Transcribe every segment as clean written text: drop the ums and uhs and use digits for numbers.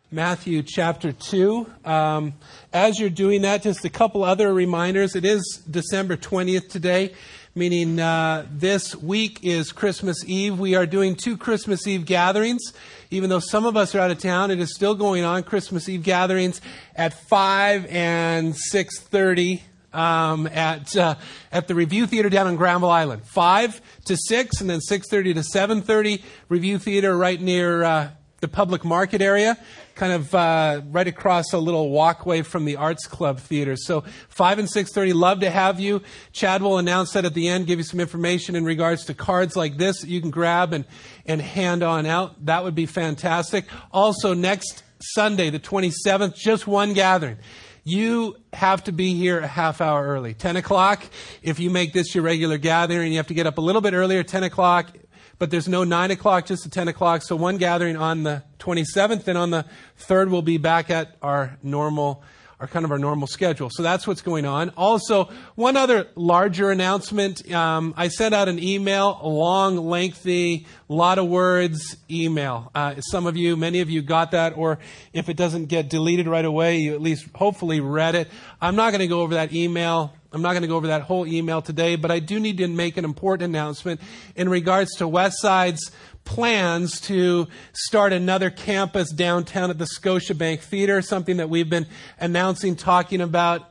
Matthew chapter 2. As you're doing that, just a couple other reminders. It is December 20th today, meaning this week is Christmas Eve. We are doing 2 Christmas Eve gatherings. Even though some of us are out of town, it is still going on. Christmas Eve gatherings at 5 and 6:30 at the Review Theater down on Granville Island. 5 to 6 and then 6:30 to 7:30. Review Theater right near the public market area, kind of right across a little walkway from the Arts Club Theater. So 5 and 6:30, love to have you. Chad will announce that at the end, give you some information in regards to cards like this that you can grab and hand on out. That would be fantastic. Also, next Sunday, the 27th, just one gathering. You have to be here a half hour early. 10 o'clock, if you make this your regular gathering, you have to get up a little bit earlier, 10 o'clock. But there's no 9 o'clock, just at 10 o'clock. So one gathering on the 27th, and on the 3rd, we'll be back at our normal schedule. So that's what's going on. Also, one other larger announcement. I sent out an email, a long, lengthy, lot of words email. Many of you got that, or if it doesn't get deleted right away, you at least hopefully read it. I'm not going to go over that email. I'm not going to go over that whole email today, but I do need to make an important announcement in regards to Westside's plans to start another campus downtown at the Scotiabank Theater, something that we've been announcing, talking about,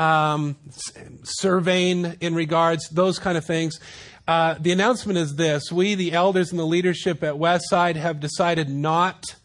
surveying in regards, those kind of things. The announcement is this: we, the elders and the leadership at Westside, have decided not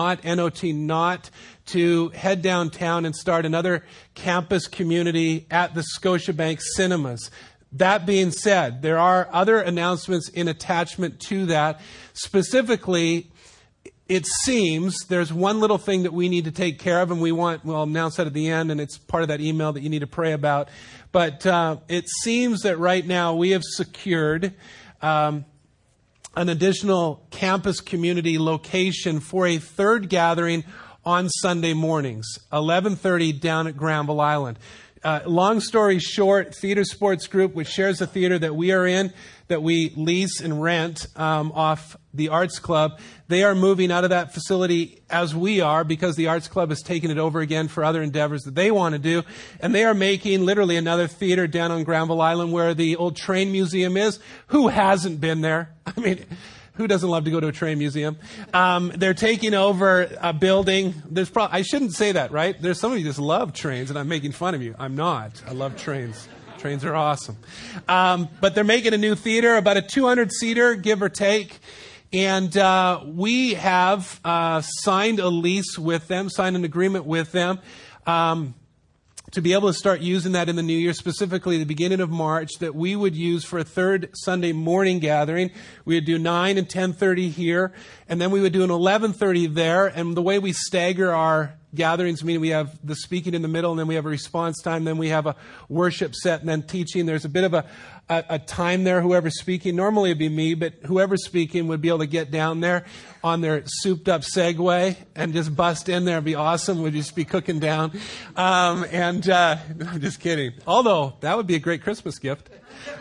to head downtown and start another campus community at the Scotiabank Cinemas. That being said, there are other announcements in attachment to that. Specifically, it seems there's one little thing that we need to take care of, and we'll announce that at the end, and it's part of that email that you need to pray about. But it seems that right now we have secured an additional campus community location for a 3rd gathering on Sunday mornings, 11:30 down at Granville Island. Long story short, Theater Sports Group, which shares the theater that we are in, that we lease and rent off the Arts Club, they are moving out of that facility as we are, because the Arts Club has taken it over again for other endeavors that they want to do. And they are making literally another theater down on Granville Island where the old train museum is. Who hasn't been there? I mean, who doesn't love to go to a train museum? They're taking over a building. I shouldn't say that, right? There's some of you just love trains, and I'm making fun of you. I'm not. I love trains. Trains are awesome. But they're making a new theater, about a 200-seater, give or take. And we have signed a lease with them, signed an agreement with them, to be able to start using that in the new year, specifically the beginning of March, that we would use for a 3rd Sunday morning gathering. We would do 9 and 10:30 here, and then we would do an 11:30 there. And the way we stagger our gatherings, meaning we have the speaking in the middle, and then we have a response time, then we have a worship set, and then teaching. There's a bit of a time there, whoever's speaking. Normally it'd be me, but whoever's speaking would be able to get down there on their souped-up Segway and just bust in there. It'd be awesome. We'd just be cooking down. I'm just kidding. Although, that would be a great Christmas gift.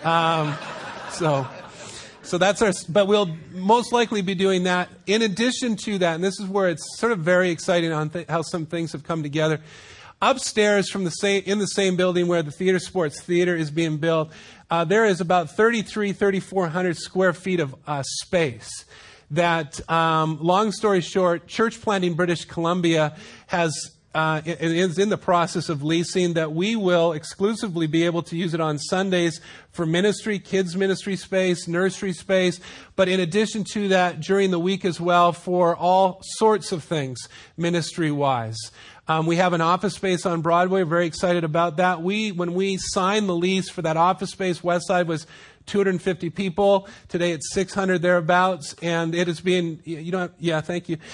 So that's but we'll most likely be doing that. In addition to that, and this is where it's sort of very exciting on how some things have come together. Upstairs in the same building where the Theater Sports Theater is being built, there is about 3,400 square feet of space that, long story short, Church Planting British Columbia is in the process of leasing, that we will exclusively be able to use it on Sundays for ministry, kids ministry space, nursery space, but in addition to that, during the week as well, for all sorts of things ministry-wise. We have an office space on Broadway. We're very excited about that. When we signed the lease for that office space, Westside was 250 people. Today it's 600 thereabouts, and it is being, thank you.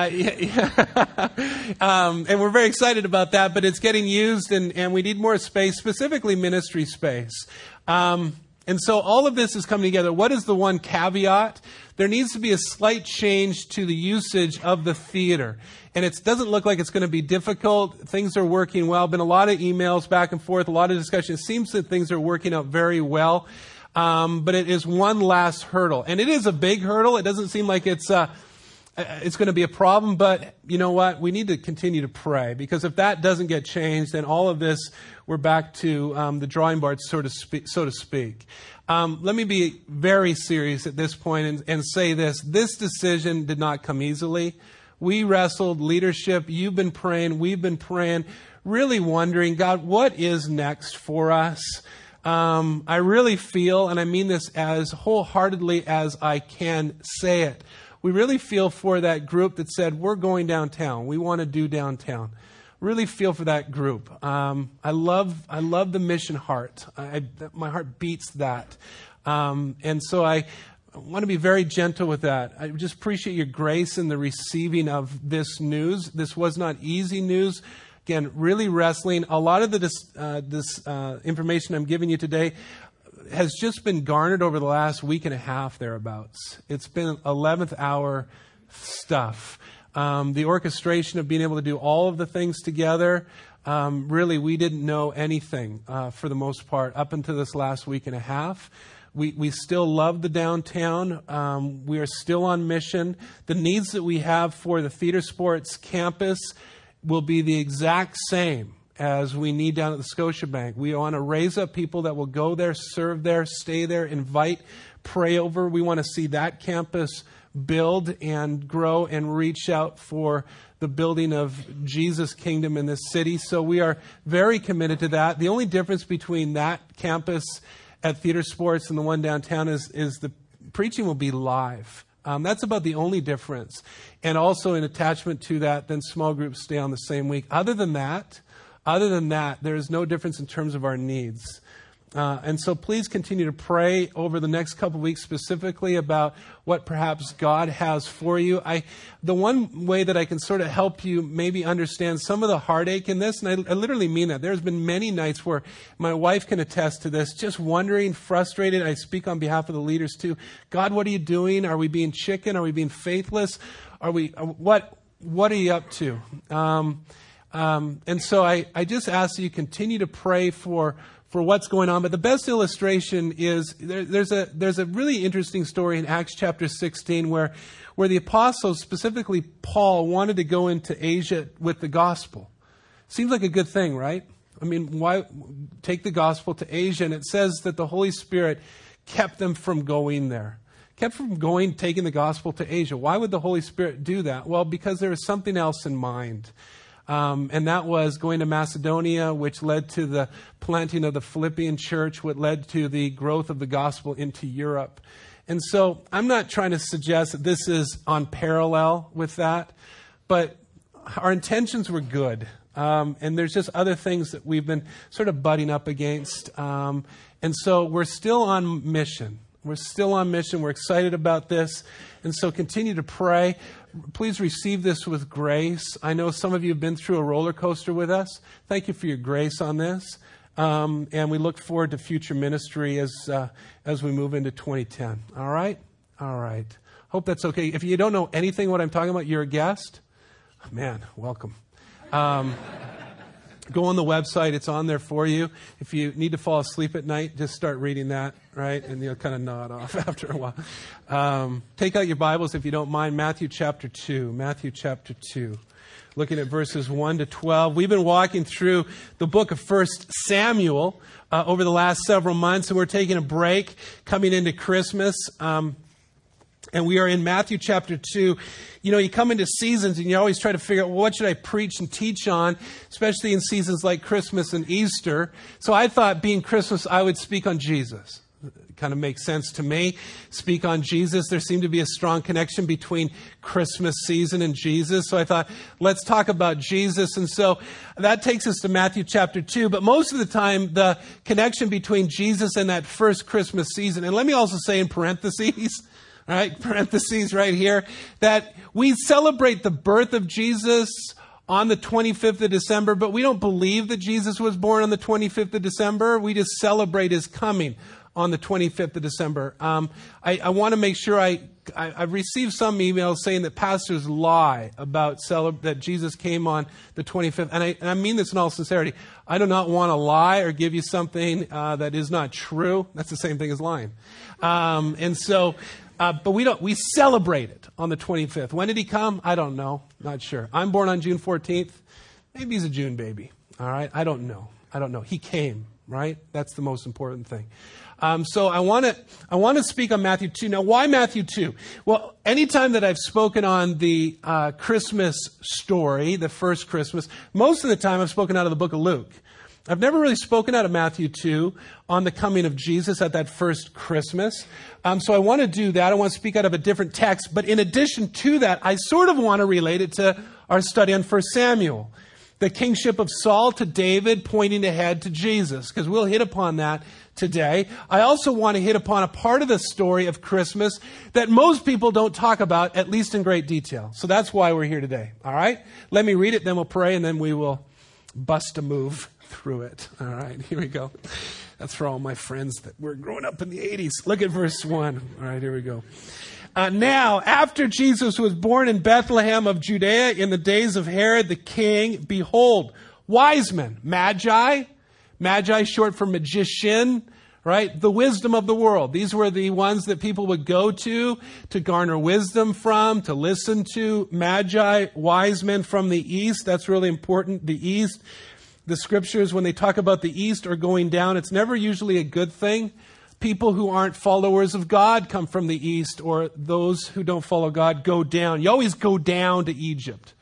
And we're very excited about that, but it's getting used, and we need more space, specifically ministry space. And so all of this is coming together. What is the one caveat? There needs to be a slight change to the usage of the theater. And it doesn't look like it's going to be difficult. Things are working well. Been a lot of emails back and forth, a lot of discussion. It seems that things are working out very well. But it is one last hurdle. And it is a big hurdle. It doesn't seem like it's it's going to be a problem, but you know what? We need to continue to pray, because if that doesn't get changed, then all of this, we're back to the drawing board, so to speak. Let me be very serious at this point and say this. This decision did not come easily. We wrestled, leadership, you've been praying, we've been praying, really wondering, God, what is next for us? I really feel, and I mean this as wholeheartedly as I can say it, we really feel for that group that said, we're going downtown. We want to do downtown. Really feel for that group. I love the mission heart. My heart beats that. And so I want to be very gentle with that. I just appreciate your grace in the receiving of this news. This was not easy news. Again, really wrestling. A lot of this information I'm giving you today has just been garnered over the last week and a half, thereabouts. It's been 11th hour stuff. The orchestration of being able to do all of the things together, really, we didn't know anything for the most part up until this last week and a half. We still love the downtown. We are still on mission. The needs that we have for the Theater Sports campus will be the exact same as we need down at the Scotiabank. We want to raise up people that will go there, serve there, stay there, invite, pray over. We want to see that campus build and grow and reach out for the building of Jesus' kingdom in this city. So we are very committed to that. The only difference between that campus at Theater Sports and the one downtown is the preaching will be live. That's about the only difference. And also in attachment to that, then small groups stay on the same week. Other than that, there is no difference in terms of our needs. And so please continue to pray over the next couple of weeks specifically about what perhaps God has for you. The one way that I can sort of help you maybe understand some of the heartache in this, and I literally mean that. There's been many nights where my wife can attest to this, just wondering, frustrated. I speak on behalf of the leaders too. God, what are you doing? Are we being chicken? Are we being faithless? What are you up to? And so I just ask that you continue to pray for what's going on. But the best illustration is there's a really interesting story in Acts chapter 16 where the apostles, specifically Paul, wanted to go into Asia with the gospel. Seems like a good thing, right? I mean, why take the gospel to Asia? And it says that the Holy Spirit kept them from going there. Kept from taking the gospel to Asia. Why would the Holy Spirit do that? Well, because there was something else in mind. And that was going to Macedonia, which led to the planting of the Philippian church, what led to the growth of the gospel into Europe. And so I'm not trying to suggest that this is on parallel with that, but our intentions were good. And there's just other things that we've been sort of butting up against. And so we're still on mission. We're still on mission. We're excited about this. And so continue to pray. Please receive this with grace. I know some of you have been through a roller coaster with us. Thank you for your grace on this. And we look forward to future ministry as we move into 2010. All right? All right. Hope that's okay. If you don't know anything what I'm talking about, you're a guest. Man, welcome. Go on the website. It's on there for you. If you need to fall asleep at night, just start reading that, right? And you'll kind of nod off after a while. Take out your Bibles if you don't mind. Matthew chapter 2. Matthew chapter 2. Looking at verses 1 to 12. We've been walking through the book of 1 Samuel over the last several months, and we're taking a break coming into Christmas. And we are in Matthew chapter 2. You know, you come into seasons and you always try to figure out, well, what should I preach and teach on, especially in seasons like Christmas and Easter. So I thought, being Christmas, I would speak on Jesus. It kind of makes sense to me. Speak on Jesus. There seemed to be a strong connection between Christmas season and Jesus. So I thought, let's talk about Jesus. And so that takes us to Matthew chapter 2. But most of the time, the connection between Jesus and that first Christmas season, and let me also say in parentheses, all right, parentheses right here, that we celebrate the birth of Jesus on the 25th of December, but we don't believe that Jesus was born on the 25th of December. We just celebrate his coming on the 25th of December. I want to make sure I've received some emails saying that pastors lie about that Jesus came on the 25th. And I mean this in all sincerity. I do not want to lie or give you something that is not true. That's the same thing as lying. And so But we celebrate it on the 25th. When did he come? I don't know. Not sure. I'm born on June 14th. Maybe he's a June baby. All right. I don't know. He came, right? That's the most important thing. So I want to speak on Matthew 2. Now, why Matthew 2? Well, anytime that I've spoken on the Christmas story, the first Christmas, most of the time I've spoken out of the book of Luke. I've never really spoken out of Matthew 2 on the coming of Jesus at that first Christmas. So I want to do that. I want to speak out of a different text. But in addition to that, I sort of want to relate it to our study on 1 Samuel. The kingship of Saul to David pointing ahead to Jesus, because we'll hit upon that today. I also want to hit upon a part of the story of Christmas that most people don't talk about, at least in great detail. So that's why we're here today. All right? Let me read it, then we'll pray, and then we will bust a move through it. All right, here we go. That's for all my friends that were growing up in the 80s. Look at verse 1. All right, here we go. Now, after Jesus was born in Bethlehem of Judea in the days of Herod the king, behold, wise men, magi, short for magician, right? The wisdom of the world. These were the ones that people would go to garner wisdom from, to listen to. Magi, wise men from the east. That's really important. The east. The scriptures, when they talk about the east or going down, it's never usually a good thing. People who aren't followers of God come from the east, or those who don't follow God go down. You always go down to Egypt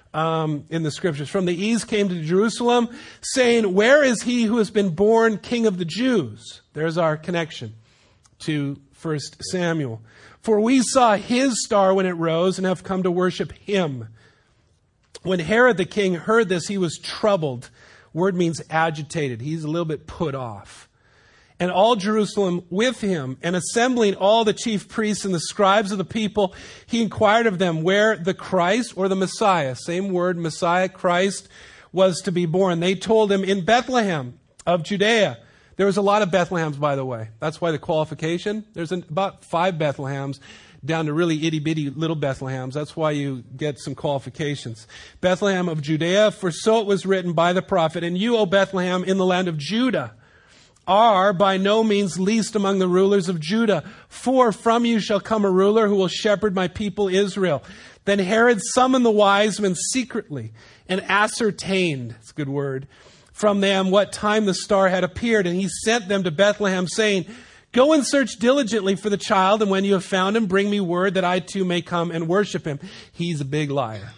in the scriptures. From the east came to Jerusalem, saying, where is he who has been born King of the Jews? There's our connection to 1 Samuel. For we saw his star when it rose and have come to worship him. When Herod the king heard this, he was troubled. Word means agitated. He's a little bit put off. And all Jerusalem with him, and assembling all the chief priests and the scribes of the people, he inquired of them where the Christ, or the Messiah, same word, Messiah, Christ, was to be born. They told him, in Bethlehem of Judea. There was a lot of Bethlehems, by the way. That's why the qualification. There's about 5 Bethlehems down to really itty-bitty little Bethlehems. That's why you get some qualifications. Bethlehem of Judea, for so it was written by the prophet, and you, O Bethlehem, in the land of Judah, are by no means least among the rulers of Judah. For from you shall come a ruler who will shepherd my people Israel. Then Herod summoned the wise men secretly and ascertained, it's a good word, from them what time the star had appeared. And he sent them to Bethlehem, saying, go and search diligently for the child, and when you have found him, bring me word that I too may come and worship him. He's a big liar.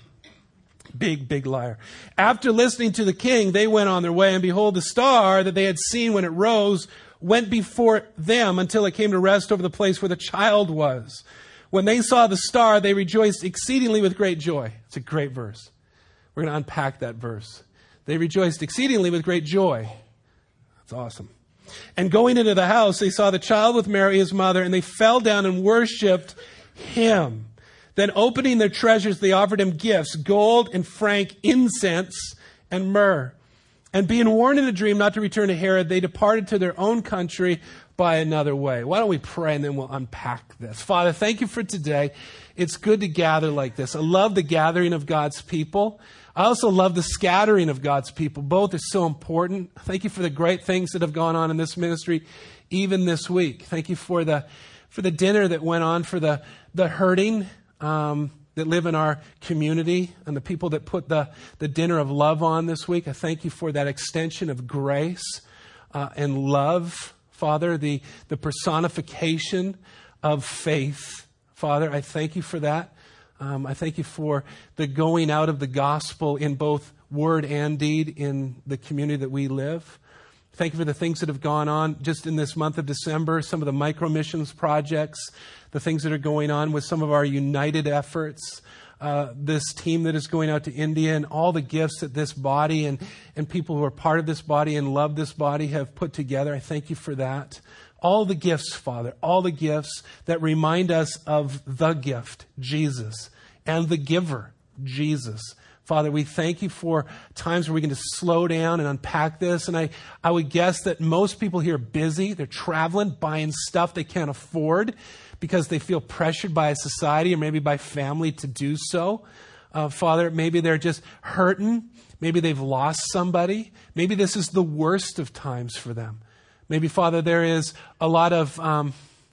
Big liar. After listening to the king, they went on their way, and behold, the star that they had seen when it rose went before them until it came to rest over the place where the child was. When they saw the star, they rejoiced exceedingly with great joy. It's a great verse. We're going to unpack that verse. They rejoiced exceedingly with great joy. That's awesome. And going into the house, they saw the child with Mary, his mother, and they fell down and worshipped him. Then opening their treasures, they offered him gifts, gold and frank, incense and myrrh. And being warned in a dream not to return to Herod, they departed to their own country by another way. Why don't we pray and then we'll unpack this. Father, thank you for today. It's good to gather like this. I love the gathering of God's people. I also love the scattering of God's people. Both are so important. Thank you for the great things that have gone on in this ministry, even this week. Thank you for the dinner that went on, for the hurting that live in our community, and the people that put the dinner of love on this week. I thank you for that extension of grace and love, Father, the personification of faith. Father, I thank you for that. I thank you for the going out of the gospel in both word and deed in the community that we live. Thank you for the things that have gone on just in this month of December, some of the micro missions projects, the things that are going on with some of our united efforts, this team that is going out to India, and all the gifts that this body and people who are part of this body and love this body have put together. I thank you for that. All the gifts, Father, all the gifts that remind us of the gift, Jesus, and the giver, Jesus. Father, we thank you for times where we can just slow down and unpack this. And I would guess that most people here are busy. They're traveling, buying stuff they can't afford because they feel pressured by a society or maybe by family to do so. Father, maybe they're just hurting. Maybe they've lost somebody. Maybe this is the worst of times for them. Maybe, Father, there is a lot of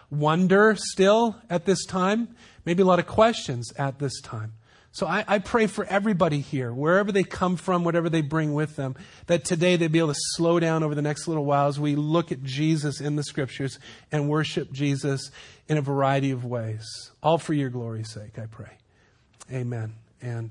wonder still at this time, maybe a lot of questions at this time. So I pray for everybody here, wherever they come from, whatever they bring with them, that today they'll be able to slow down over the next little while as we look at Jesus in the Scriptures and worship Jesus in a variety of ways. All for your glory's sake, I pray. Amen and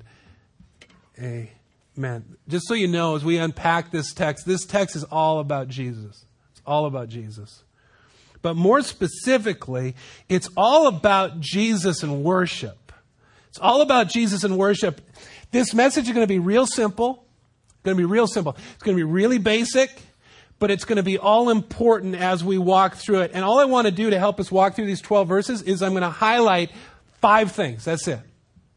amen. Just so you know, as we unpack this text is all about Jesus. It's all about Jesus. But more specifically, it's all about Jesus and worship. It's all about Jesus and worship. This message is going to be real simple. It's going to be real simple. It's going to be really basic, but it's going to be all important as we walk through it. And all I want to do to help us walk through these 12 verses is I'm going to highlight 5 things. That's it.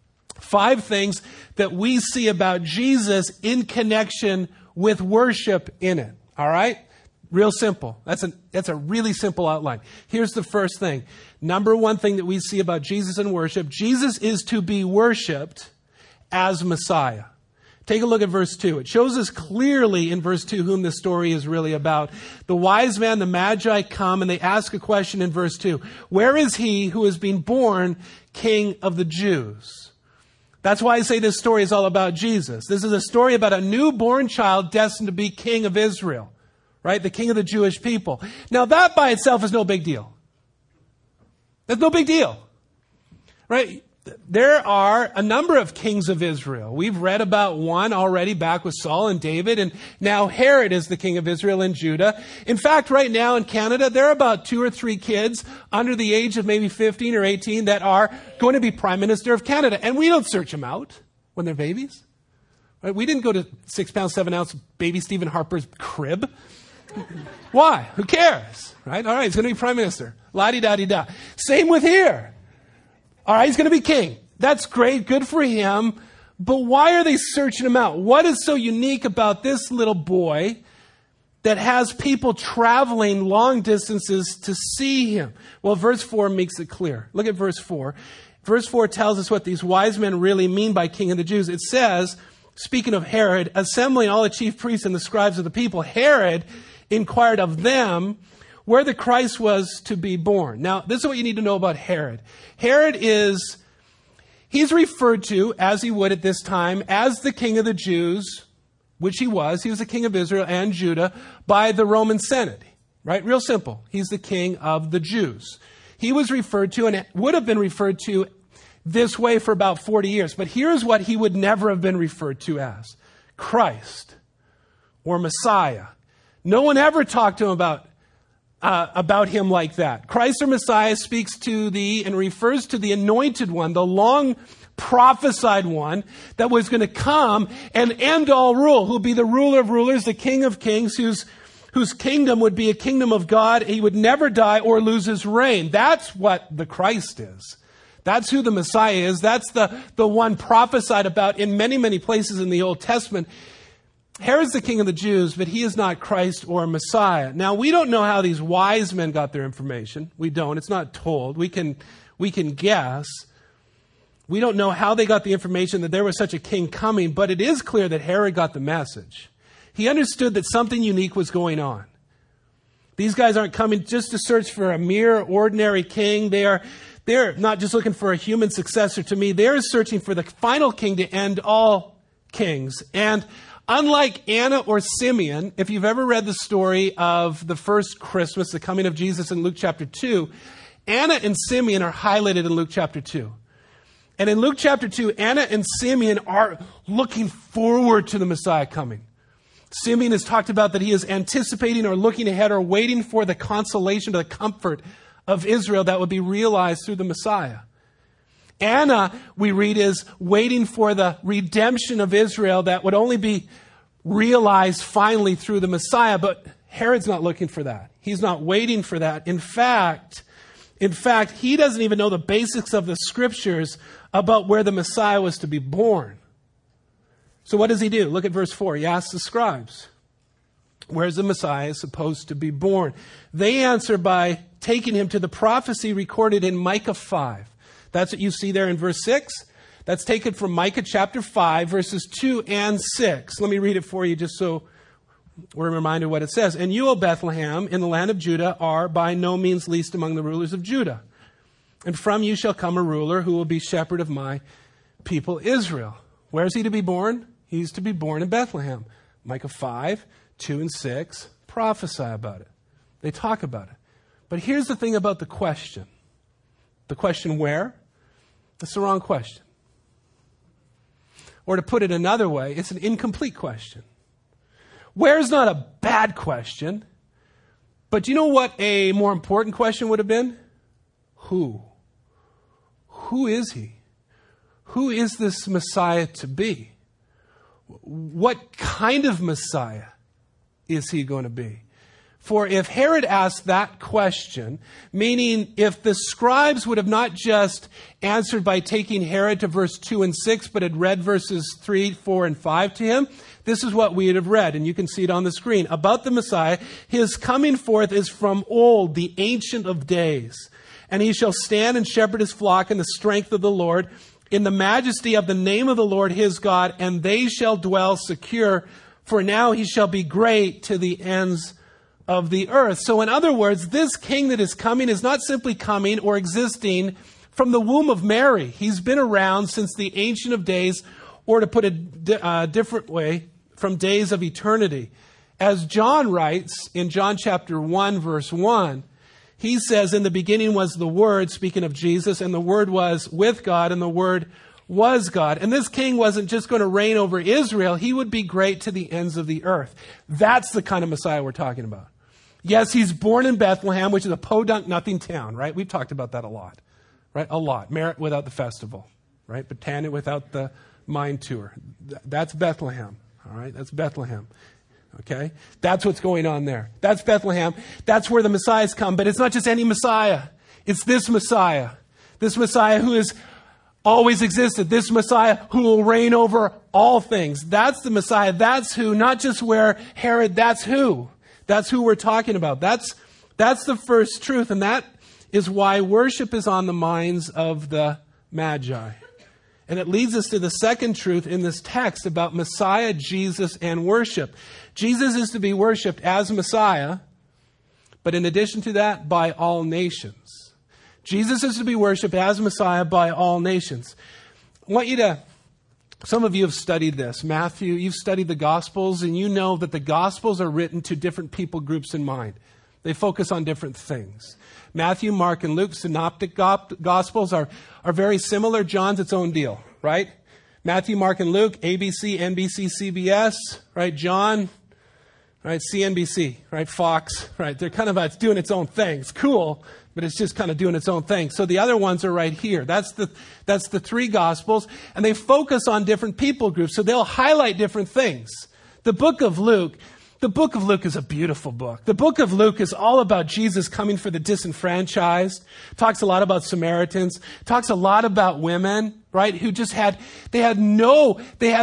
5 things that we see about Jesus in connection with worship in it. All right? Real simple. That's a really simple outline. Here's the first thing. Number one thing that we see about Jesus and worship, Jesus is to be worshiped as Messiah. Take a look at verse 2. It shows us clearly in verse 2 whom this story is really about. The wise man, the Magi, come and they ask a question in verse 2. Where is he who has been born King of the Jews? That's why I say this story is all about Jesus. This is a story about a newborn child destined to be King of Israel. Right? The king of the Jewish people. Now that by itself is no big deal. That's no big deal. Right? There are a number of kings of Israel. We've read about one already back with Saul and David, and now Herod is the king of Israel and Judah. In fact, right now in Canada, there are about 2 or 3 kids under the age of maybe 15 or 18 that are going to be Prime Minister of Canada. And we don't search them out when they're babies. Right? We didn't go to 6 pound, 7 ounce baby Stephen Harper's crib. Why? Who cares? Right? All right, he's going to be prime minister. La-di-da-di-da. Same with here. All right, he's going to be king. That's great. Good for him. But why are they searching him out? What is so unique about this little boy that has people traveling long distances to see him? Well, verse 4 makes it clear. Look at verse 4. Verse 4 tells us what these wise men really mean by King of the Jews. It says, speaking of Herod, assembling all the chief priests and the scribes of the people, Herod inquired of them where the Christ was to be born. Now, this is what you need to know about Herod. Herod he's referred to, as he would at this time, as the king of the Jews, which he was. He was the king of Israel and Judah by the Roman Senate. Right? Real simple. He's the king of the Jews. He was referred to, and it would have been referred to this way for about 40 years. But here's what he would never have been referred to as: Christ or Messiah. No one ever talked to him about him like that. Christ or Messiah speaks to and refers to the anointed one, the long prophesied one that was going to come and end all rule, who'll be the ruler of rulers, the King of kings, whose kingdom would be a kingdom of God. He would never die or lose his reign. That's what the Christ is. That's who the Messiah is. That's the one prophesied about in many, many places in the Old Testament. Herod's the king of the Jews, but he is not Christ or Messiah. Now, we don't know how these wise men got their information. We don't. It's not told. We can guess. We don't know how they got the information that there was such a king coming, but it is clear that Herod got the message. He understood that something unique was going on. These guys aren't coming just to search for a mere ordinary king. They're not just looking for a human successor to me. They're searching for the final king to end all kings. And unlike Anna or Simeon, if you've ever read the story of the first Christmas, the coming of Jesus in Luke chapter 2, Anna and Simeon are highlighted in Luke chapter 2. And in Luke chapter 2, Anna and Simeon are looking forward to the Messiah coming. Simeon has talked about that he is anticipating or looking ahead or waiting for the consolation or the comfort of Israel that would be realized through the Messiah. Anna, we read, is waiting for the redemption of Israel that would only be realized finally through the Messiah. But Herod's not looking for that. He's not waiting for that. In fact, he doesn't even know the basics of the scriptures about where the Messiah was to be born. So what does he do? Look at verse 4. He asks the scribes, where's the Messiah supposed to be born? They answer by taking him to the prophecy recorded in Micah 5. That's what you see there in verse 6. That's taken from Micah chapter 5, verses 2 and 6. Let me read it for you just so we're reminded what it says. And you, O Bethlehem, in the land of Judah, are by no means least among the rulers of Judah. And from you shall come a ruler who will be shepherd of my people Israel. Where is he to be born? He's to be born in Bethlehem. Micah 5, 2 and 6 prophesy about it. They talk about it. But here's the thing about the question. The question where? That's the wrong question. Or to put it another way, it's an incomplete question. Where is not a bad question, but do you know what a more important question would have been? Who? Who is he? Who is this Messiah to be? What kind of Messiah is he going to be? For if Herod asked that question, meaning if the scribes would have not just answered by taking Herod to verse 2 and 6, but had read verses 3, 4, and 5 to him, this is what we would have read, and you can see it on the screen. About the Messiah, his coming forth is from old, the Ancient of Days. And he shall stand and shepherd his flock in the strength of the Lord, in the majesty of the name of the Lord his God, and they shall dwell secure, for now he shall be great to the ends of the earth. So in other words, this king that is coming is not simply coming or existing from the womb of Mary. He's been around since the Ancient of Days, or to put it a different way, from days of eternity. As John writes in John chapter 1, verse 1, he says, in the beginning was the Word, speaking of Jesus, and the Word was with God, and the Word was God. And this king wasn't just going to reign over Israel. He would be great to the ends of the earth. That's the kind of Messiah we're talking about. Yes, he's born in Bethlehem, which is a podunk nothing town, right? We've talked about that a lot, right? A lot. Merritt without the festival, right? Botanic without the mine tour. That's Bethlehem, all right? That's Bethlehem, okay? That's what's going on there. That's Bethlehem. That's where the Messiahs come. But it's not just any Messiah. It's this Messiah. This Messiah who has always existed. This Messiah who will reign over all things. That's the Messiah. That's who, not just where Herod, that's who. That's who we're talking about. That's the first truth. And that is why worship is on the minds of the Magi. And it leads us to the second truth in this text about Messiah, Jesus, and worship. Jesus is to be worshiped as Messiah, but in addition to that, by all nations. Jesus is to be worshiped as Messiah by all nations. I want you to, some of you have studied this. Matthew, you've studied the Gospels, and you know that the Gospels are written to different people groups in mind. They focus on different things. Matthew, Mark, and Luke, synoptic Gospels are very similar. John's its own deal, right? Matthew, Mark, and Luke, ABC, NBC, CBS, right? John, right? CNBC, right? Fox, right? They're kind of doing its own thing. It's cool, but it's just kind of doing its own thing. So the other ones are right here. That's the three Gospels, and they focus on different people groups, so they'll highlight different things. The book of Luke is a beautiful book. The book of Luke is all about Jesus coming for the disenfranchised. Talks a lot about Samaritans. Talks a lot about women, right? Who just had no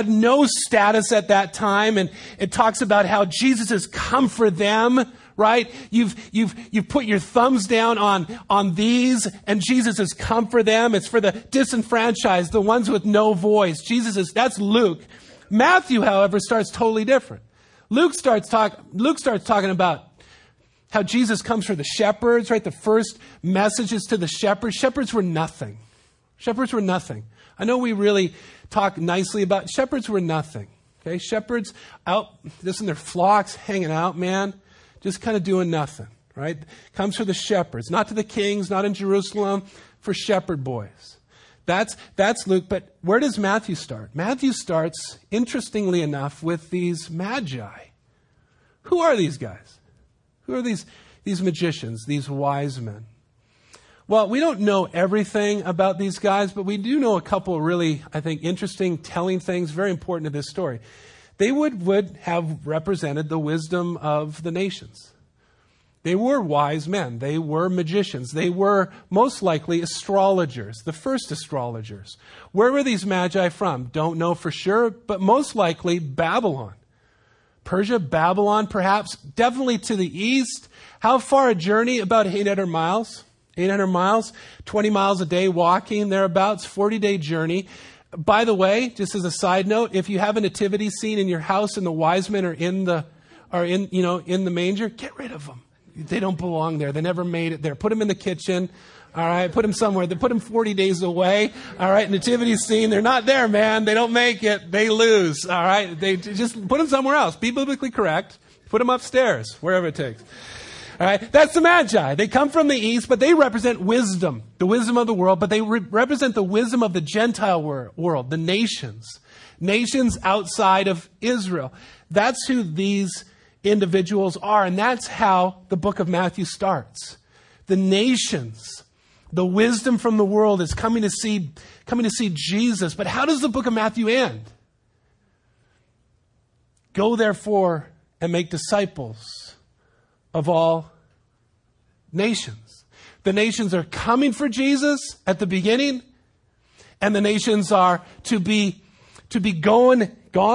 status at that time. And it talks about how Jesus has come for them, right? You've put your thumbs down on these, and Jesus has come for them. It's for the disenfranchised, the ones with no voice. That's Luke. Matthew, however, starts totally different. Luke starts talking about how Jesus comes for the shepherds, right? The first messages to the shepherds. Shepherds were nothing. Shepherds were nothing. I know we really talk nicely about shepherds were nothing. Okay, shepherds out just in their flocks, hanging out, man, just kind of doing nothing, right? Comes for the shepherds, not to the kings, not in Jerusalem, for shepherd boys. That's Luke, but where does Matthew start? Matthew starts, interestingly enough, with these magi. Who are these guys? Who are these magicians, these wise men? Well, we don't know everything about these guys, but we do know a couple really, I think, interesting, telling things, very important to this story. They would have represented the wisdom of the nations. They were wise men. They were magicians. They were most likely astrologers, the first astrologers. Where were these magi from? Don't know for sure, but most likely Babylon. Persia, Babylon, perhaps, definitely to the east. How far a journey? About 800 miles. 800 miles, 20 miles a day walking, thereabouts, 40-day journey. By the way, just as a side note, if you have a nativity scene in your house and the wise men are are in the manger, get rid of them. They don't belong there. They never made it there. Put them in the kitchen. All right. Put them somewhere. They put them 40 days away. All right. Nativity scene. They're not there, man. They don't make it. They lose. All right. They just put them somewhere else. Be biblically correct. Put them upstairs, wherever it takes. All right. That's the Magi. They come from the east, but they represent wisdom, the wisdom of the world, but they represent the wisdom of the Gentile world, the nations outside of Israel. That's who these individuals are. And that's how the book of Matthew starts. The nations, the wisdom from the world is coming to see Jesus. But how does the book of Matthew end? Go therefore and make disciples of all nations. The nations are coming for Jesus at the beginning, and the nations are to be gone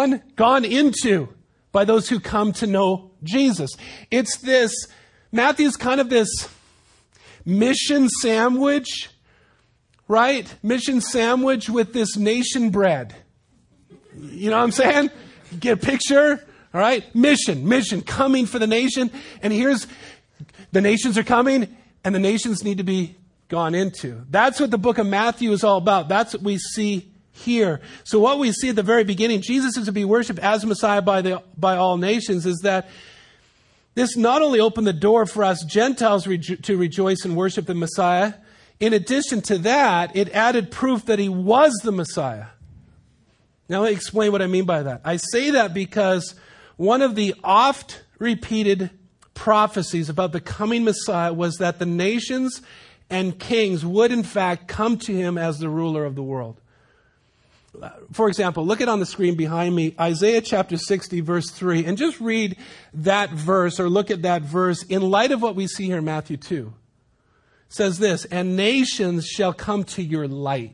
into by those who come to know Jesus. It's this, Matthew's kind of this mission sandwich, right? Mission sandwich with this nation bread. You know what I'm saying? Get a picture? All right? Mission, coming for the nation. And here's, the nations are coming, and the nations need to be gone into. That's what the book of Matthew is all about. That's what we see here. So what we see at the very beginning, Jesus is to be worshipped as Messiah by all nations, is that this not only opened the door for us Gentiles to rejoice and worship the Messiah, in addition to that, it added proof that he was the Messiah. Now let me explain what I mean by that. I say that because one of the oft repeated prophecies about the coming Messiah was that the nations and kings would in fact come to him as the ruler of the world. For example, look at on the screen behind me, Isaiah chapter 60, verse 3, and just read that verse or look at that verse in light of what we see here in Matthew 2. It says this, and nations shall come to your light,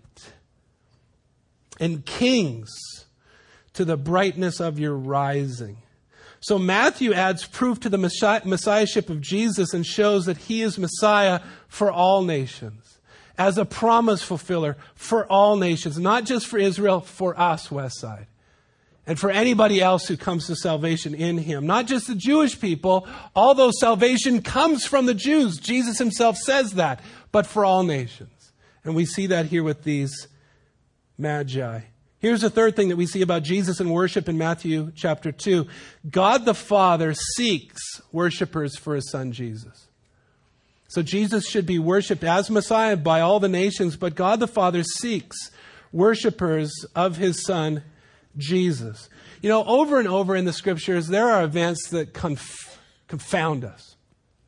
and kings to the brightness of your rising. So Matthew adds proof to the messiahship of Jesus and shows that he is Messiah for all nations, as a promise fulfiller for all nations, not just for Israel, for us, Westside, and for anybody else who comes to salvation in him. Not just the Jewish people, although salvation comes from the Jews. Jesus himself says that, but for all nations. And we see that here with these Magi. Here's the third thing that we see about Jesus and worship in Matthew chapter 2. God the Father seeks worshipers for his son Jesus. So Jesus should be worshipped as Messiah by all the nations, but God the Father seeks worshipers of his son, Jesus. You know, over and over in the scriptures, there are events that confound us.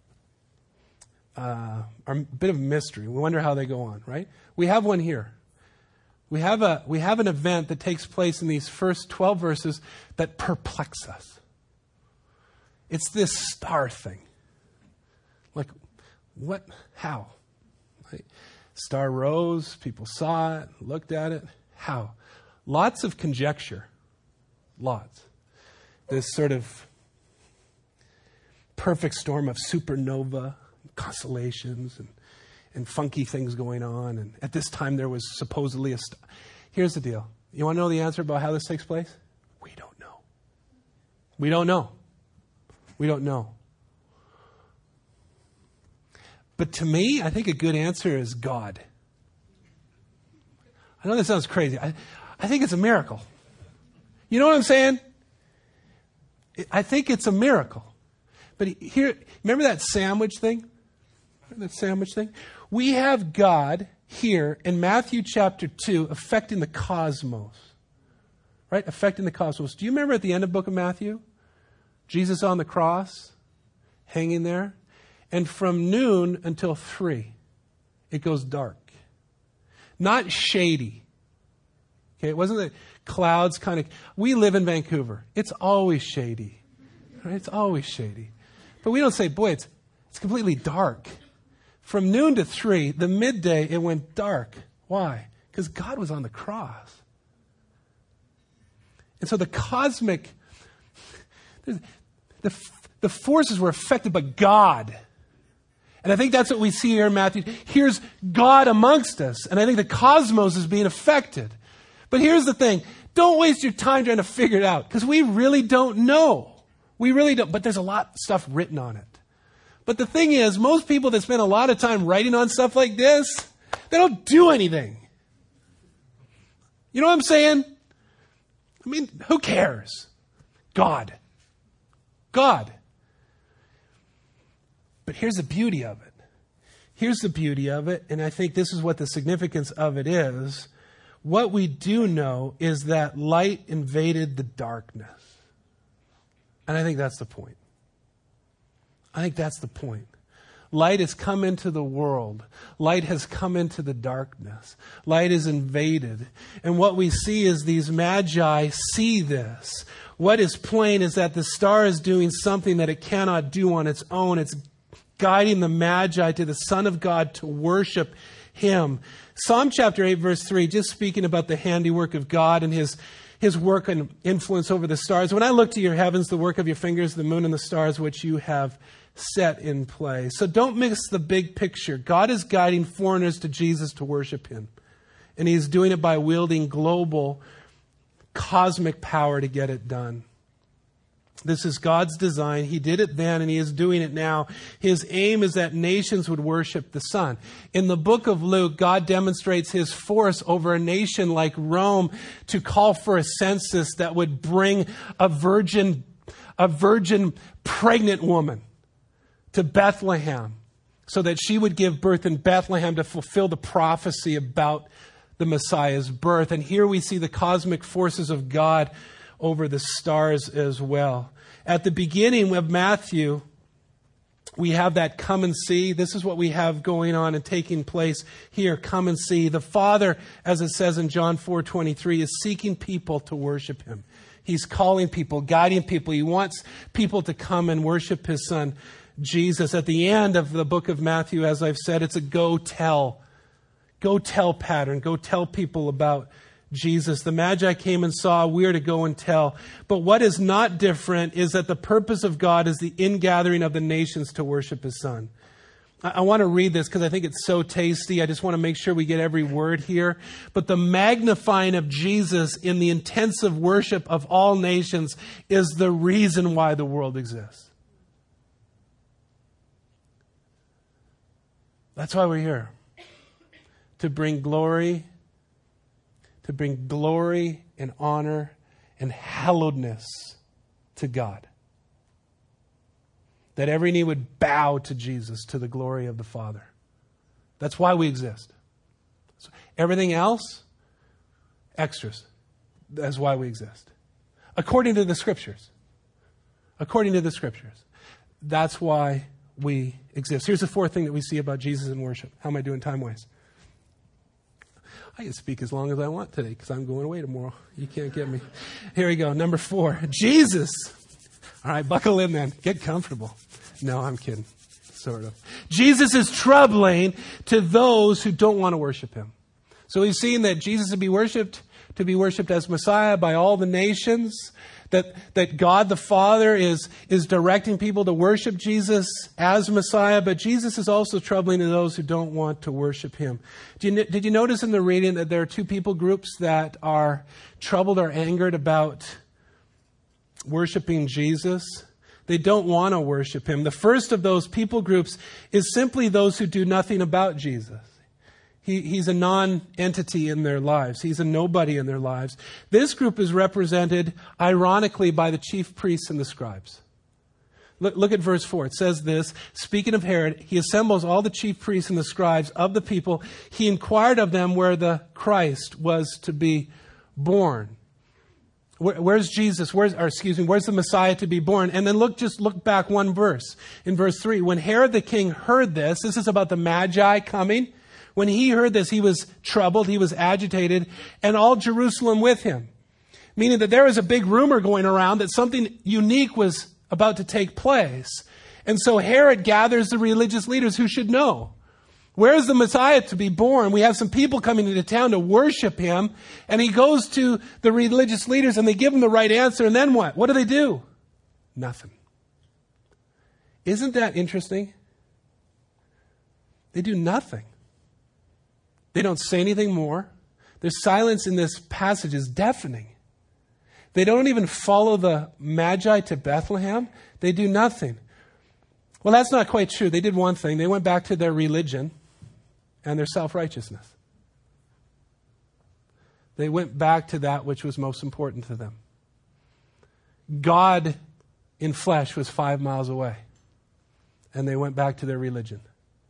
Are a bit of a mystery. We wonder how they go on, right? We have one here. We have an event that takes place in these first 12 verses that perplex us. It's this star thing. Like, what? How? Right? Star rose, people saw it, looked at it. How? Lots of conjecture. Lots. This sort of perfect storm of supernova, constellations, and funky things going on. And at this time there was supposedly a star. Here's the deal. You want to know the answer about how this takes place? We don't know. We don't know. We don't know. But to me, I think a good answer is God. I know this sounds crazy. I think it's a miracle. You know what I'm saying? I think it's a miracle. But here, remember that sandwich thing? We have God here in Matthew chapter 2 affecting the cosmos. Right? Affecting the cosmos. Do you remember at the end of the book of Matthew? Jesus on the cross, hanging there. And from noon until 3, it goes dark. Not shady. Okay, it wasn't the clouds kind of... We live in Vancouver. It's always shady. Right? It's always shady. But we don't say, boy, it's completely dark. From noon to 3, the midday, it went dark. Why? Because God was on the cross. And so the cosmic... The forces were affected by God. And I think that's what we see here in Matthew. Here's God amongst us. And I think the cosmos is being affected. But here's the thing. Don't waste your time trying to figure it out. Because we really don't know. We really don't, but there's a lot of stuff written on it. But the thing is, most people that spend a lot of time writing on stuff like this, they don't do anything. You know what I'm saying? I mean, who cares? God. God. But here's the beauty of it. Here's the beauty of it, and I think this is what the significance of it is. What we do know is that light invaded the darkness. And I think that's the point. I think that's the point. Light has come into the world. Light has come into the darkness. Light is invaded. And what we see is these magi see this. What is plain is that the star is doing something that it cannot do on its own. It's guiding the magi to the Son of God to worship Him. Psalm chapter 8, verse 3, just speaking about the handiwork of God and His work and influence over the stars. When I look to your heavens, the work of your fingers, the moon and the stars, which you have set in place. So don't miss the big picture. God is guiding foreigners to Jesus to worship Him. And He's doing it by wielding global, cosmic power to get it done. This is God's design. He did it then and He is doing it now. His aim is that nations would worship the Son. In the book of Luke, God demonstrates His force over a nation like Rome to call for a census that would bring a virgin pregnant woman to Bethlehem so that she would give birth in Bethlehem to fulfill the prophecy about the Messiah's birth. And here we see the cosmic forces of God over the stars as well. At the beginning of Matthew, we have that come and see. This is what we have going on and taking place here. Come and see. The Father, as it says in John 4:23, is seeking people to worship Him. He's calling people, guiding people. He wants people to come and worship His Son, Jesus. At the end of the book of Matthew, as I've said, it's a go tell pattern. Go tell people about Jesus. The Magi came and saw, we're to go and tell. But what is not different is that the purpose of God is the ingathering of the nations to worship His Son. I want to read this because I think it's so tasty. I just want to make sure we get every word here. But the magnifying of Jesus in the intensive worship of all nations is the reason why the world exists. That's why we're here. To bring glory and honor and hallowedness to God. That every knee would bow to Jesus, to the glory of the Father. That's why we exist. So everything else, extras. That's why we exist. According to the Scriptures. According to the Scriptures. That's why we exist. Here's the fourth thing that we see about Jesus in worship. How am I doing time-wise? I can speak as long as I want today because I'm going away tomorrow. You can't get me. Here we go. Number 4. Jesus. All right, buckle in then. Get comfortable. No, I'm kidding. Sort of. Jesus is troubling to those who don't want to worship Him. So we've seen that Jesus to be worshipped as Messiah by all the nations. That God the Father is directing people to worship Jesus as Messiah, but Jesus is also troubling to those who don't want to worship Him. Did you notice in the reading that there are 2 people groups that are troubled or angered about worshiping Jesus? They don't want to worship Him. The first of those people groups is simply those who do nothing about Jesus. He's a non-entity in their lives. He's a nobody in their lives. This group is represented, ironically, by the chief priests and the scribes. Look at verse 4. It says this, speaking of Herod, he assembles all the chief priests and the scribes of the people. He inquired of them where the Christ was to be born. Where's Jesus? Where's the Messiah to be born? And then look back one verse. In verse 3, when Herod the king heard this is about the Magi coming. When he heard this, he was troubled, he was agitated, and all Jerusalem with him. Meaning that there was a big rumor going around that something unique was about to take place. And so Herod gathers the religious leaders who should know. Where is the Messiah to be born? We have some people coming into town to worship Him. And he goes to the religious leaders and they give him the right answer. And then what? What do they do? Nothing. Isn't that interesting? They do nothing. They don't say anything more. Their silence in this passage is deafening. They don't even follow the Magi to Bethlehem. They do nothing. Well, that's not quite true. They did one thing. They went back to their religion and their self-righteousness. They went back to that which was most important to them. God in flesh was 5 miles away, and they went back to their religion.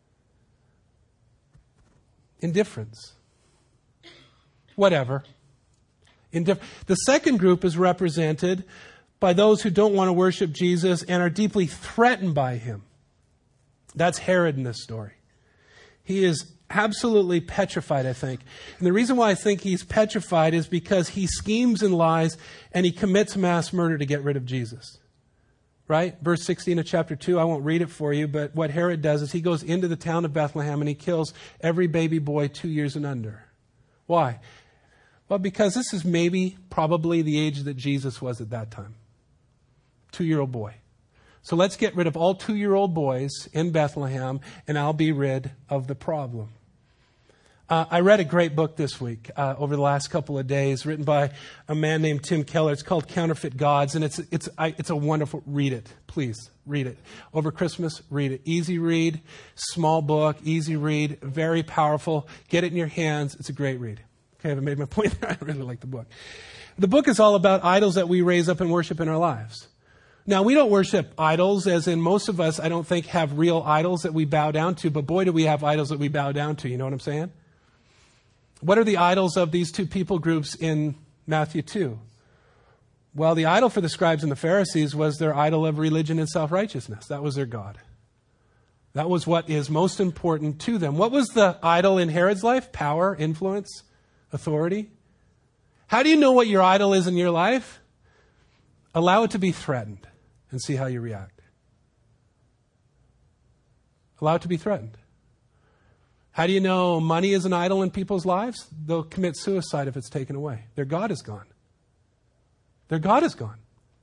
Indifference. Whatever. The second group is represented by those who don't want to worship Jesus and are deeply threatened by him. That's Herod in this story. He is absolutely petrified, I think. And the reason why I think he's petrified is because he schemes and lies and he commits mass murder to get rid of Jesus. Right? Verse 16 of chapter 2, I won't read it for you, but what Herod does is he goes into the town of Bethlehem and he kills every baby boy 2 years and under. Why? Well, because this is probably the age that Jesus was at that time. 2-year-old boy. So let's get rid of all 2-year-old boys in Bethlehem and I'll be rid of the problem. I read a great book this week over the last couple of days, written by a man named Tim Keller. It's called Counterfeit Gods, and it's a wonderful. Read it, please read it over Christmas. Read it, easy read, small book, easy read, very powerful. Get it in your hands. It's a great read. Okay, I've made my point there. I really like the book. The book is all about idols that we raise up and worship in our lives. Now, we don't worship idols, as in most of us, I don't think, have real idols that we bow down to, but boy, do we have idols that we bow down to. You know what I'm saying? What are the idols of these two people groups in Matthew 2? Well, the idol for the scribes and the Pharisees was their idol of religion and self-righteousness. That was their God. That was what is most important to them. What was the idol in Herod's life? Power, influence, authority. How do you know what your idol is in your life? Allow it to be threatened and see how you react. Allow it to be threatened. How do you know money is an idol in people's lives? They'll commit suicide if it's taken away. Their God is gone. Their God is gone.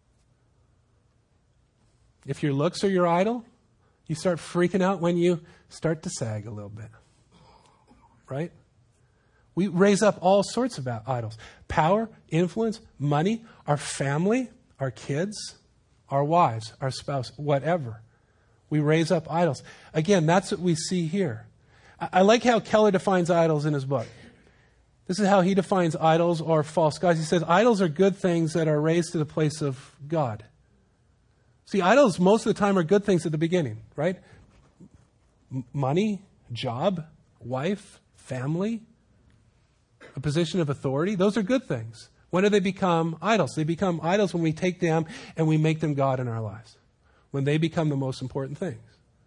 If your looks are your idol, you start freaking out when you start to sag a little bit. Right? We raise up all sorts of idols. Power, influence, money, our family, our kids, our wives, our spouse, whatever. We raise up idols. Again, that's what we see here. I like how Keller defines idols in his book. This is how he defines idols or false gods. He says idols are good things that are raised to the place of God. See, idols most of the time are good things at the beginning, right? Money, job, wife, family, a position of authority. Those are good things. When do they become idols? They become idols when we take them and we make them God in our lives. When they become the most important things.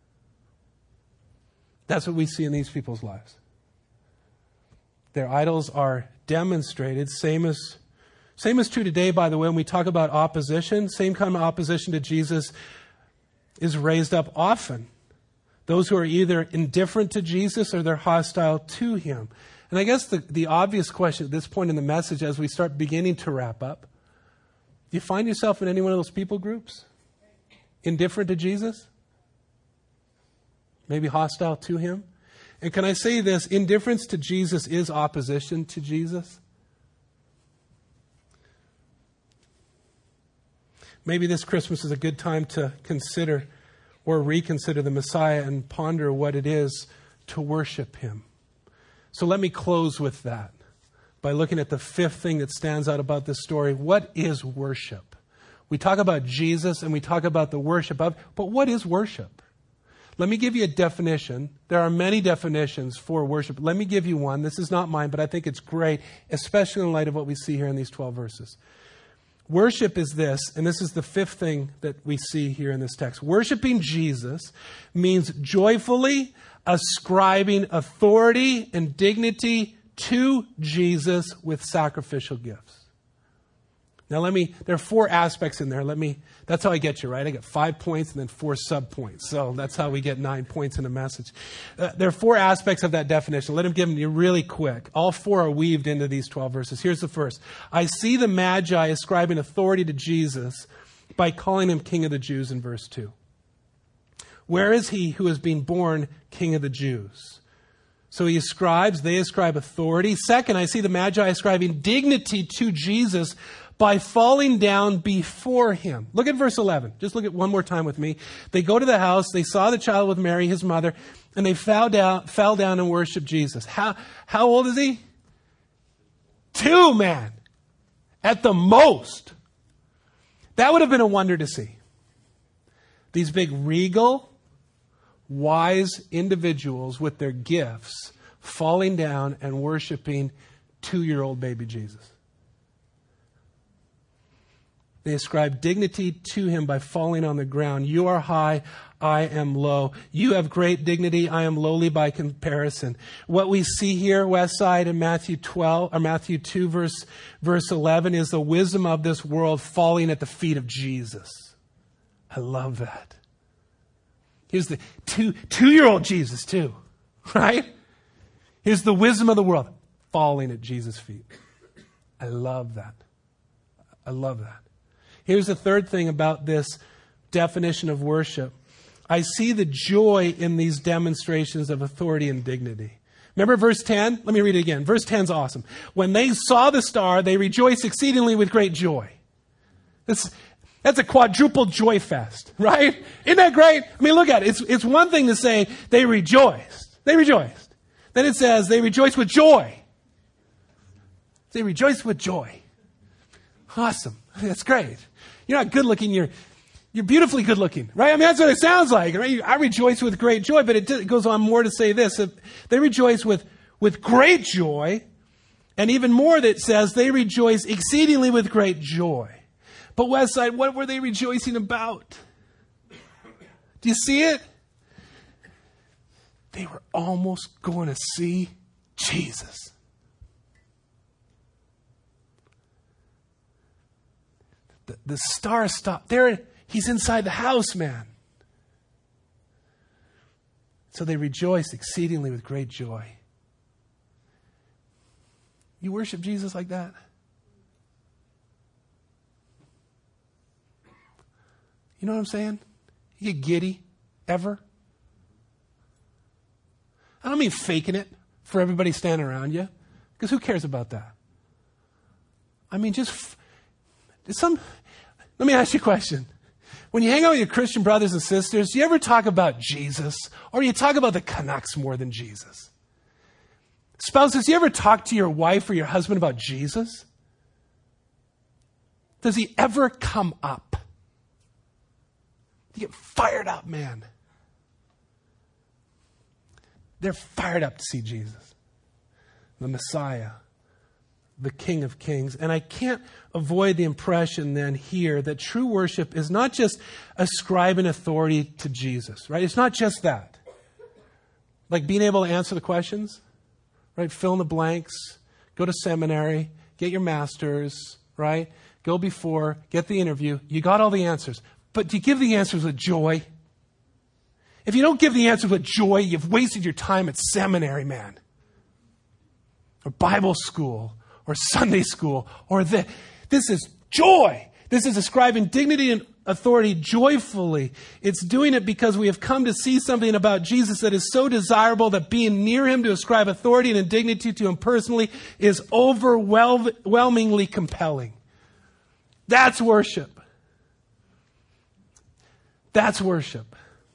That's what we see in these people's lives. Their idols are demonstrated. Same is true today, by the way, when we talk about opposition. Same kind of opposition to Jesus is raised up often. Those who are either indifferent to Jesus or they're hostile to him. And I guess the obvious question at this point in the message, as we start beginning to wrap up, do you find yourself in any one of those people groups? Indifferent to Jesus? Maybe hostile to him? And can I say this? Indifference to Jesus is opposition to Jesus. Maybe this Christmas is a good time to consider or reconsider the Messiah and ponder what it is to worship him. So let me close with that by looking at the fifth thing that stands out about this story. What is worship? We talk about Jesus and we talk about the worship of, but what is worship? Let me give you a definition. There are many definitions for worship. Let me give you one. This is not mine, but I think it's great, especially in light of what we see here in these 12 verses. Worship is this, and this is the fifth thing that we see here in this text. Worshiping Jesus means joyfully ascribing authority and dignity to Jesus with sacrificial gifts. Now there are 4 aspects in there. That's how I get you, right? I get 5 points and then 4 sub-points. So that's how we get 9 points in a message. There are 4 aspects of that definition. Let him give them to you really quick. All 4 are weaved into these 12 verses. Here's the first. I see the Magi ascribing authority to Jesus by calling him King of the Jews in verse 2. Where is he who has been born King of the Jews? So they ascribe authority. Second, I see the Magi ascribing dignity to Jesus by falling down before him. Look at verse 11. Just look at one more time with me. They go to the house. They saw the child with Mary, his mother, and they fell down and worshiped Jesus. How old is he? 2, man. At the most. That would have been a wonder to see. These big regal, wise individuals with their gifts falling down and worshiping 2-year-old baby Jesus. They ascribe dignity to him by falling on the ground. You are high, I am low. You have great dignity, I am lowly by comparison. What we see here, Westside, in Matthew 2, verse 11, is the wisdom of this world falling at the feet of Jesus. I love that. Here's the 2-year-old Jesus too, right? Here's the wisdom of the world falling at Jesus' feet. I love that. I love that. Here's the third thing about this definition of worship. I see the joy in these demonstrations of authority and dignity. Remember verse 10? Let me read it again. Verse 10 is awesome. When they saw the star, they rejoiced exceedingly with great joy. That's a quadruple joy fest, right? Isn't that great? I mean, look at it. It's one thing to say they rejoiced. They rejoiced. Then it says they rejoiced with joy. They rejoiced with joy. Awesome. That's great. You're not good looking. You're beautifully good looking, right? I mean, that's what it sounds like, right? I rejoice with great joy, but it goes on more to say this. They rejoice with great joy, and even more that says they rejoice exceedingly with great joy. But Westside, what were they rejoicing about? Do you see it? They were almost going to see Jesus. The star stopped. There, he's inside the house, man. So they rejoiced exceedingly with great joy. You worship Jesus like that? You know what I'm saying? You get giddy, ever? I don't mean faking it for everybody standing around you, because who cares about that? I mean, let me ask you a question. When you hang out with your Christian brothers and sisters, do you ever talk about Jesus? Or do you talk about the Canucks more than Jesus? Spouses, do you ever talk to your wife or your husband about Jesus? Does he ever come up? You get fired up, man. They're fired up to see Jesus, the Messiah, the King of Kings. And I can't avoid the impression then here that true worship is not just ascribing authority to Jesus, right? It's not just that. Like being able to answer the questions, right? Fill in the blanks, go to seminary, get your master's, right? Go before, get the interview. You got all the answers. But do you give the answers with joy? If you don't give the answers with joy, you've wasted your time at seminary, man. Or Bible school. Or Sunday school, or this is joy. This is ascribing dignity and authority joyfully. It's doing it because we have come to see something about Jesus that is so desirable that being near him to ascribe authority and dignity to him personally is overwhelmingly compelling. That's worship. That's worship.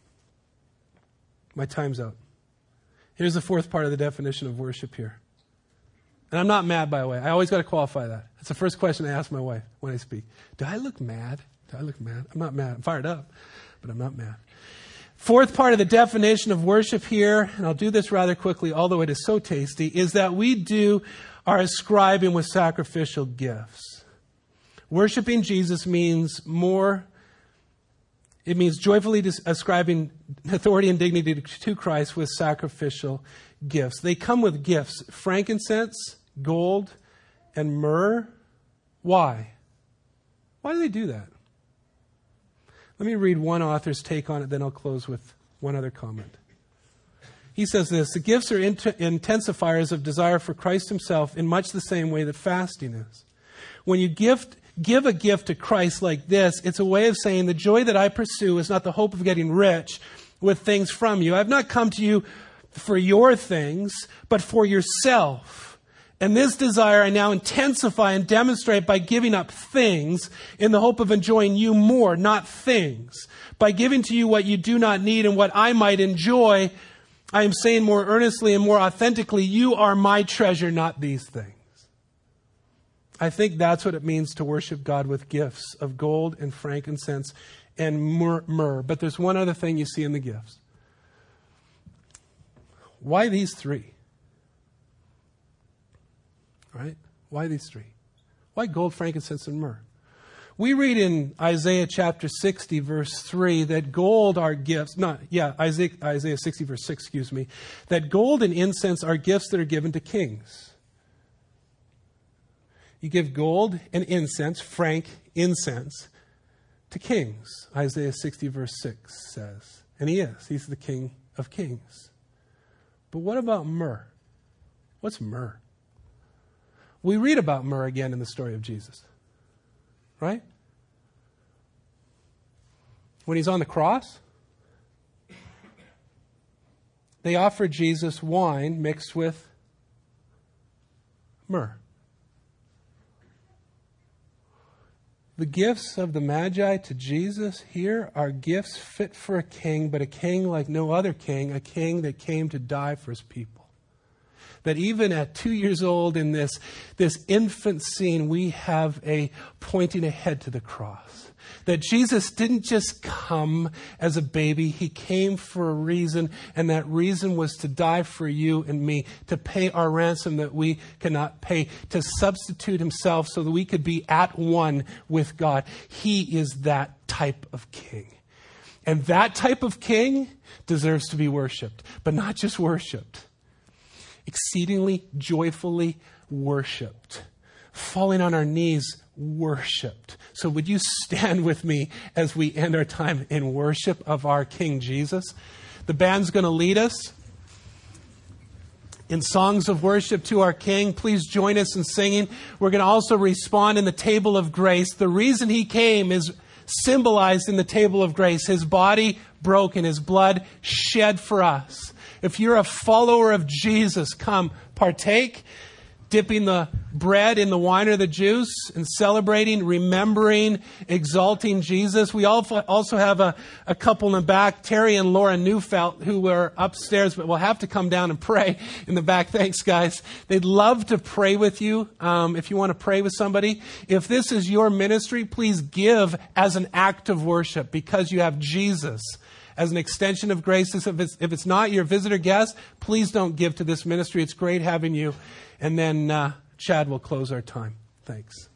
My time's out. Here's the fourth part of the definition of worship here. And I'm not mad, by the way. I always got to qualify that. That's the first question I ask my wife when I speak. Do I look mad? Do I look mad? I'm not mad. I'm fired up, but I'm not mad. Fourth part of the definition of worship here, and I'll do this rather quickly, although it is so tasty, is that we do our ascribing with sacrificial gifts. Worshiping Jesus means more. It means joyfully ascribing authority and dignity to Christ with sacrificial gifts. They come with gifts: frankincense, gold, and myrrh. Why? Why do they do that? Let me read one author's take on it, then I'll close with one other comment. He says this: the gifts are intensifiers of desire for Christ himself in much the same way that fasting is. When you give a gift to Christ like this, it's a way of saying the joy that I pursue is not the hope of getting rich with things from you. I've not come to you for your things, but for yourself. And this desire I now intensify and demonstrate by giving up things in the hope of enjoying you more, not things. By giving to you what you do not need and what I might enjoy, I am saying more earnestly and more authentically, you are my treasure, not these things. I think that's what it means to worship God with gifts of gold and frankincense and myrrh. But there's one other thing you see in the gifts. Why these three? Right? Why these three? Why gold, frankincense, and myrrh? We read in Isaiah chapter 60, verse 3, that gold are gifts. Isaiah 60, verse 6, that gold and incense are gifts that are given to kings. You give gold and incense, incense, to kings. Isaiah 60, verse 6 says. And he is. He's the King of Kings. But what about myrrh? What's myrrh? We read about myrrh again in the story of Jesus. Right? When he's on the cross, they offer Jesus wine mixed with myrrh. The gifts of the Magi to Jesus here are gifts fit for a king, but a king like no other king, a king that came to die for his people. That even at 2 years old in this infant scene, we have a pointing ahead to the cross. That Jesus didn't just come as a baby. He came for a reason, and that reason was to die for you and me, to pay our ransom that we cannot pay, to substitute himself so that we could be at one with God. He is that type of king. And that type of king deserves to be worshipped, but not just worshipped. Exceedingly joyfully worshipped. Falling on our knees, worshipped. So would you stand with me as we end our time in worship of our King Jesus? The band's going to lead us in songs of worship to our King. Please join us in singing. We're going to also respond in the table of grace. The reason he came is symbolized in the table of grace. His body broken, his blood shed for us. If you're a follower of Jesus, come partake, dipping the bread in the wine or the juice and celebrating, remembering, exalting Jesus. We also have a couple in the back, Terry and Laura Neufeld, who were upstairs, but will have to come down and pray in the back. Thanks, guys. They'd love to pray with you if you want to pray with somebody. If this is your ministry, please give as an act of worship because you have Jesus as an extension of grace. If it's not your visitor guest, please don't give to this ministry. It's great having you. And then Chad will close our time. Thanks.